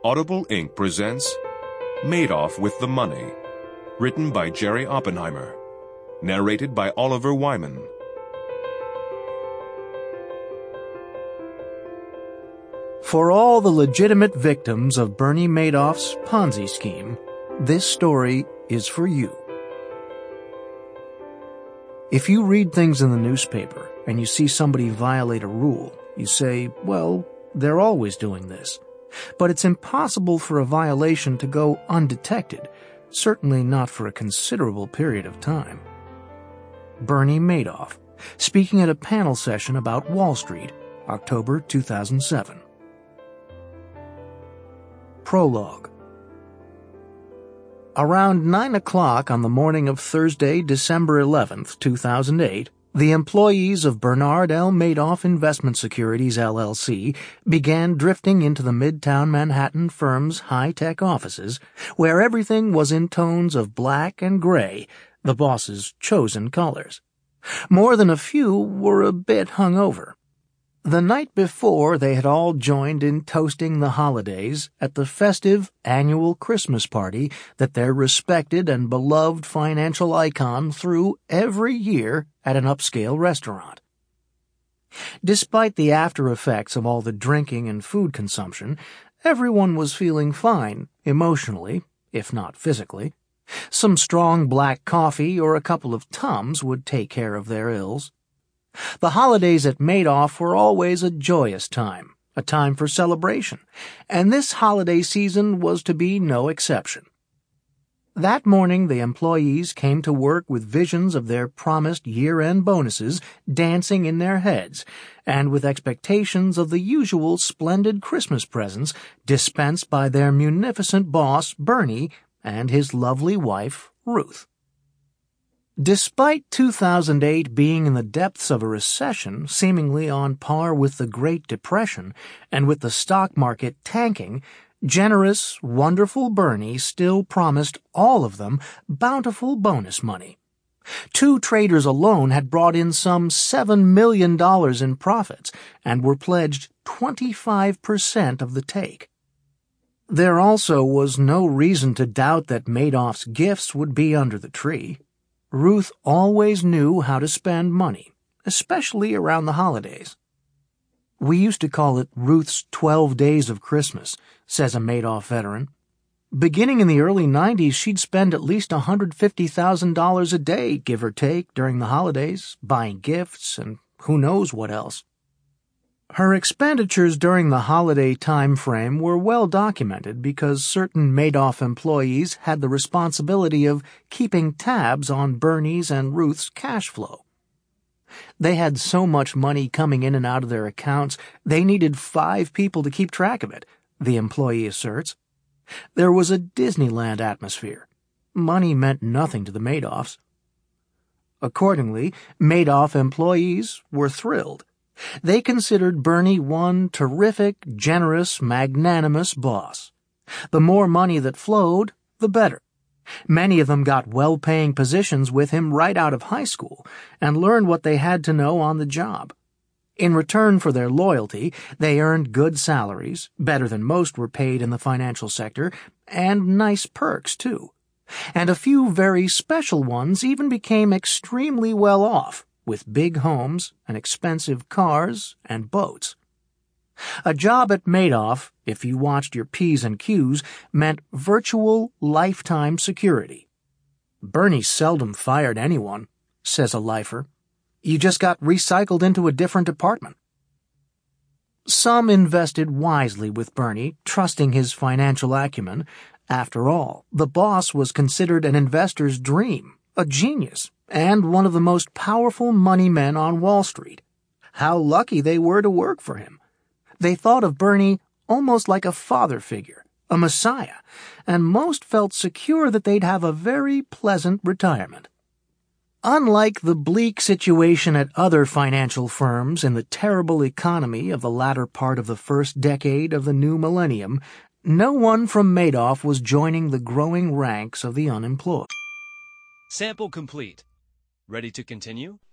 Audible Inc. presents Madoff with the Money, written by Jerry Oppenheimer, narrated by Oliver Wyman. For all the legitimate victims of Bernie Madoff's Ponzi scheme, this story is for you. If you read things in the newspaper and you see somebody violate a rule, you say, well, they're always doing this. But it's impossible for a violation to go undetected, certainly not for a considerable period of time. Bernie Madoff, speaking at a panel session about Wall Street, October 2007. Prologue. Around 9 o'clock on the morning of Thursday, December 11th, 2008, the employees of Bernard L. Madoff Investment Securities, LLC, began drifting into the Midtown Manhattan firm's high-tech offices, where everything was in tones of black and gray, the boss's chosen colors. More than a few were a bit hungover. The night before, they had all joined in toasting the holidays at the festive annual Christmas party that their respected and beloved financial icon threw every year at an upscale restaurant. Despite the after effects of all the drinking and food consumption, everyone was feeling fine emotionally, if not physically. Some strong black coffee or a couple of Tums would take care of their ills. The holidays at Madoff were always a joyous time, a time for celebration, and this holiday season was to be no exception. That morning, the employees came to work with visions of their promised year-end bonuses dancing in their heads, and with expectations of the usual splendid Christmas presents dispensed by their munificent boss, Bernie, and his lovely wife, Ruth. Despite 2008 being in the depths of a recession, seemingly on par with the Great Depression, and with the stock market tanking, generous, wonderful Bernie still promised all of them bountiful bonus money. 2 traders alone had brought in some $7 million in profits and were pledged 25% of the take. There also was no reason to doubt that Madoff's gifts would be under the tree. Ruth always knew how to spend money, especially around the holidays. We used to call it Ruth's 12 Days of Christmas, says a Madoff veteran. Beginning in the early 90s, she'd spend at least $150,000 a day, give or take, during the holidays, buying gifts and who knows what else. Her expenditures during the holiday time frame were well documented because certain Madoff employees had the responsibility of keeping tabs on Bernie's and Ruth's cash flow. They had so much money coming in and out of their accounts, they needed 5 people to keep track of it, the employee asserts. There was a Disneyland atmosphere. Money meant nothing to the Madoffs. Accordingly, Madoff employees were thrilled. They considered Bernie one terrific, generous, magnanimous boss. The more money that flowed, the better. Many of them got well-paying positions with him right out of high school and learned what they had to know on the job. In return for their loyalty, they earned good salaries, better than most were paid in the financial sector, and nice perks, too. And a few very special ones even became extremely well off, with big homes and expensive cars and boats. A job at Madoff, if you watched your P's and Q's, meant virtual lifetime security. Bernie seldom fired anyone, says a lifer. You just got recycled into a different department. Some invested wisely with Bernie, trusting his financial acumen. After all, the boss was considered an investor's dream, a genius, and one of the most powerful money men on Wall Street. How lucky they were to work for him. They thought of Bernie almost like a father figure, a messiah, and most felt secure that they'd have a very pleasant retirement. Unlike the bleak situation at other financial firms in the terrible economy of the latter part of the first decade of the new millennium, no one from Madoff was joining the growing ranks of the unemployed. Sample complete. Ready to continue?